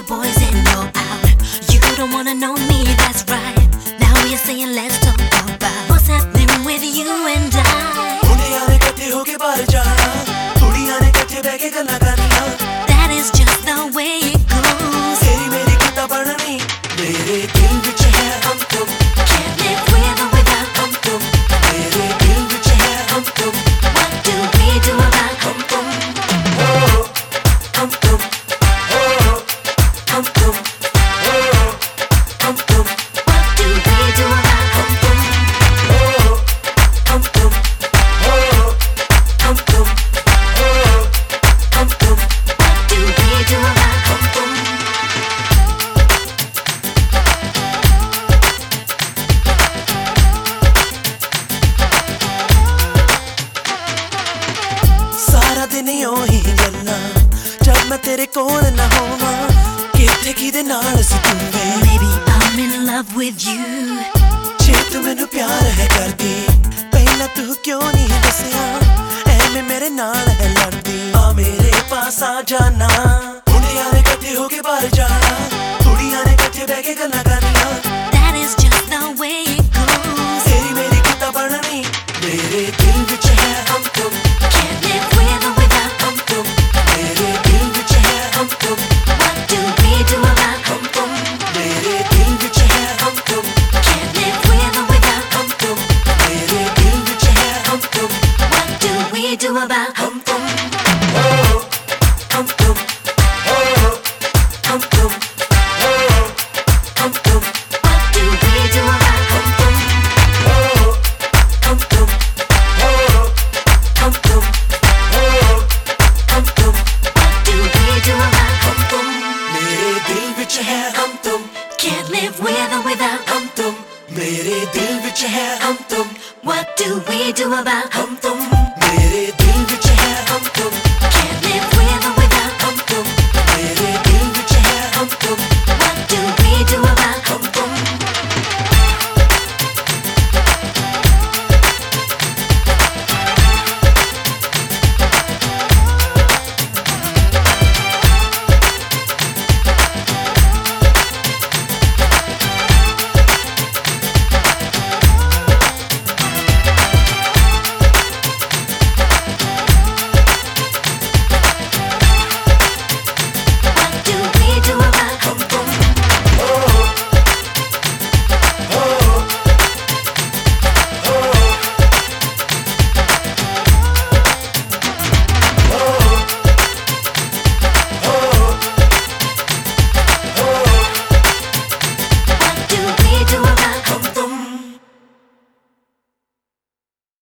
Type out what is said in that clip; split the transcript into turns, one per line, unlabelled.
boys in, you're out. You don't wanna know me, that's right. Now you're saying let's talk about what's happening with you and I. That is just the way it goes. Can't live with or without. What do we do about? What do we do about?
तेरे कोल ना होवा किथे किदे नाल सी तू वे
Maybe I'm in love with you.
जे तू मैनू प्यार है करदी पहला तू क्यों नहीं दसिया ऐਵੇਂ मेरे नाल है लड़दी आ मेरे पास आ जाना मुंडियां ने इकट्ठे होके बाहर जाना कुड़ियां ने इकट्ठे बैठ के गल्लां करना
That is just the way it goes.
तेरी मेरी किता बननी मेरे दिल विच है हम तुम
Can't live with or without.
मेरे दिल विच है हम तुम
What do we do about?
मेरे दिल विच है हम तुम
Can't live with or without.
मेरे दिल विच है हम तुम
What do we do about?
हम तुम हम तुम हम तुम हम तुम
What do we do about?
हम तुम हम तुम हम तुम हम तुम
What do we do about?
मेरे दिल विच है हम तुम
Can't live with or without.
हम तुम मेरे दिल विच है हम तुम
What do we do about?
हम तुम मेरे दिल विच है हम तुम